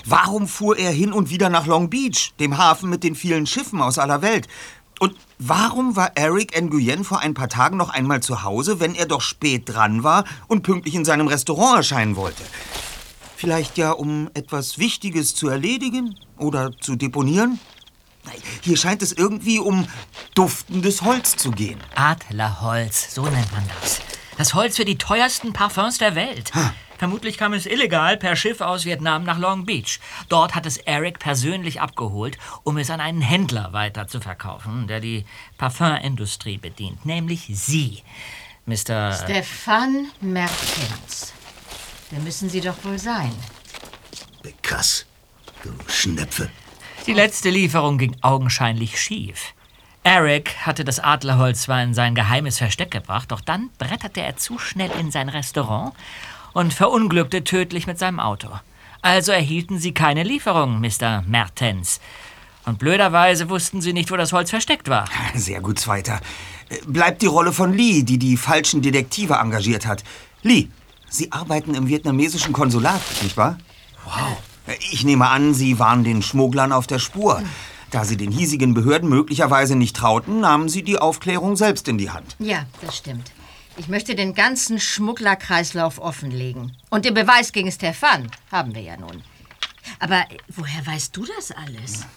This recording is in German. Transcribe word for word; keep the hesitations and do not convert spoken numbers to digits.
Warum fuhr er hin und wieder nach Long Beach, dem Hafen mit den vielen Schiffen aus aller Welt? Und warum war Eric Nguyen vor ein paar Tagen noch einmal zu Hause, wenn er doch spät dran war und pünktlich in seinem Restaurant erscheinen wollte? Vielleicht ja, um etwas Wichtiges zu erledigen oder zu deponieren? Hier scheint es irgendwie um duftendes Holz zu gehen. Adlerholz, so nennt man das. Das Holz für die teuersten Parfums der Welt. Ha. Vermutlich kam es illegal per Schiff aus Vietnam nach Long Beach. Dort hat es Eric persönlich abgeholt, um es an einen Händler weiter zu verkaufen, der die Parfümindustrie bedient, nämlich Sie, Mister Stefan Mertens. Der müssen Sie doch wohl sein. Bekass, du Schnepfe. Die letzte Lieferung ging augenscheinlich schief. Eric hatte das Adlerholz zwar in sein geheimes Versteck gebracht, doch dann bretterte er zu schnell in sein Restaurant und verunglückte tödlich mit seinem Auto. Also erhielten sie keine Lieferung, Mister Mertens. Und blöderweise wussten sie nicht, wo das Holz versteckt war. Sehr gut, Zweiter. Bleibt die Rolle von Lee, die die falschen Detektive engagiert hat. Lee, Sie arbeiten im vietnamesischen Konsulat, nicht wahr? Wow. Ich nehme an, Sie waren den Schmugglern auf der Spur. Da Sie den hiesigen Behörden möglicherweise nicht trauten, nahmen Sie die Aufklärung selbst in die Hand. Ja, das stimmt. Ich möchte den ganzen Schmugglerkreislauf offenlegen. Und den Beweis gegen Stefan haben wir ja nun. Aber woher weißt du das alles?